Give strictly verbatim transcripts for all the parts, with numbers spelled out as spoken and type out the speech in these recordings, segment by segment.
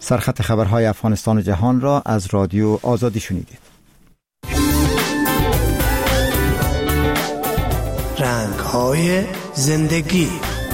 سرخط خبرهای افغانستان و جهان را از رادیو آزادی شنیدید. رنگ‌های زندگی.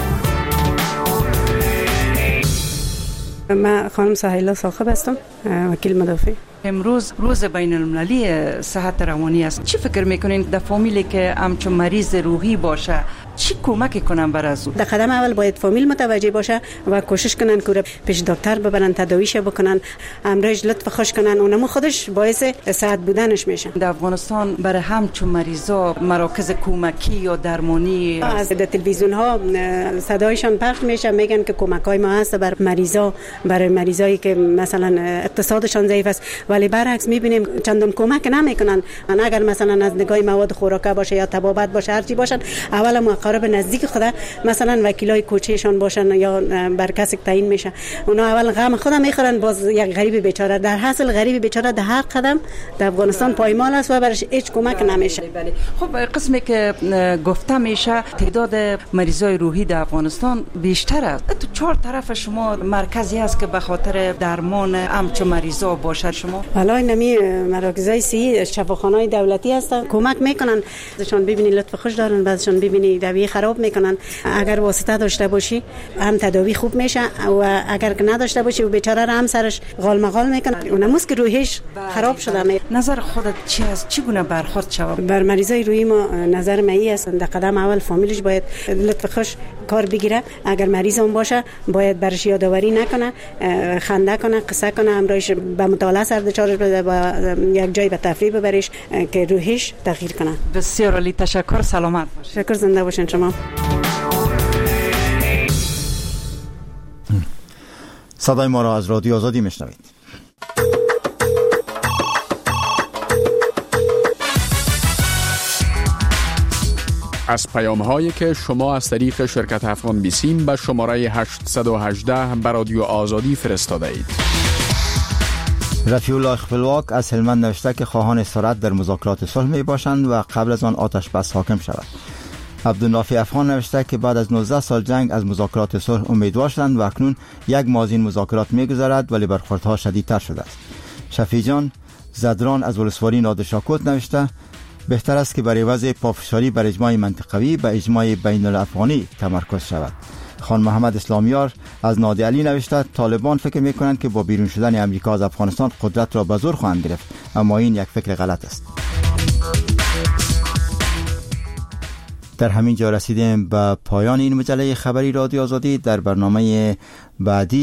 من خانم سهیلا صاحب هستم، وکیل مدافع. امروز روز بین المللی صحت روانی است. چی فکر میکنین در فامیلی که همچون مریض روحی باشه چی کمک کنن بر از او؟ در قدم اول باید فامیل متوجه باشه و کوشش کنن که پیش دکتر ببرن، تداویش بکنن، امراض لطف خوش کنن، اونم خودش باعث صحت بودنش میشه. در افغانستان برای همچون مریضا مراکز کمکی یا درمانی از تلویزیون ها صدایشان پخش میشه، میگن که کمکای ما هست بر مریضا، برای مریضایی که مثلا اقتصادشان ضعیف است، ولی برعکس میبینیم چندان کمک نمیکنن. اگر مثلا از نگاه مواد خوراکه باشه یا طبابت باشه، هر چی باشن، اولا مقرب نزدیک خدا مثلا وکیلای کوچهشان باشن یا بر کسی تعیین میشه، اونا اول غم خودم میخورن، باز یک غریب بیچاره در حاصل غریب بیچاره در هر قدم در افغانستان پایمال است و برش هیچ کمک نمیشه. خب قسمی که گفته میشه تعداد مریضای روحی در افغانستان بیشتر است. تو چهار طرف شما مرکزی است که به خاطر درمان همچون مریضا باشه. شما حالا نمی مراکزای صحی شفاخانه‌های دولتی هستن، کمک میکنن. بعضیشون ببینی لطف خوش دارن، بعضیشون ببینی داروی خراب میکنن. اگر واسطه داشته باشی هم تداوی خوب میشه و اگر که نداشته باشی و بیچاره را هم سرش غال مغال میکنن، اونموس که روحش خراب شده. می نظر خودت چی است؟ چگونه برخورد شود بر مریضای روحی؟ ما نظر مایی است در قدم اول فامیلش باید لطف خوش کار بگیره. اگر مریض هم باشه باید برش یادآوری نکنه، خنده کنه، قصه کنه، امرایش به مطالعه سر دچارش بده، با یک جای به تفریح ببرش که روحش تغییر کنه. بسیار عالی، تشکر. سلامت باشید. شکر، زنده باشین شما. صدای ما را از رادیو آزادی میشنوید. از پیام‌هایی که شما از طریق شرکت افغان بیسیم به شماره هشتصد و هجده به رادیو آزادی فرستاده اید. رفیع الله خپلواک از هلمند نوشته که خواهان استراحت در مذاکرات صلح می باشند و قبل از آن آتش بس حاکم شود. عبدالنافع افغان نوشته که بعد از نوزده سال جنگ از مذاکرات صلح امیدوار شدند و اکنون یک ماه از این مذاکرات می‌گذرد ولی برخوردها شدیدتر شده است. شفیع جان زدران از ولسوالی نادرشاکوت نوشته بهتر است که برای وضع پافشاری بر اجماع منطقوی به اجماع بین الافغانی تمرکز شود. خان محمد اسلامیار از نادی علی نوشته طالبان فکر میکنند که با بیرون شدن امریکا از افغانستان قدرت را به زور خواهند گرفت، اما این یک فکر غلط است. در همین جا رسیدیم به پایان این مجله خبری رادیو آزادی. در برنامه بعدی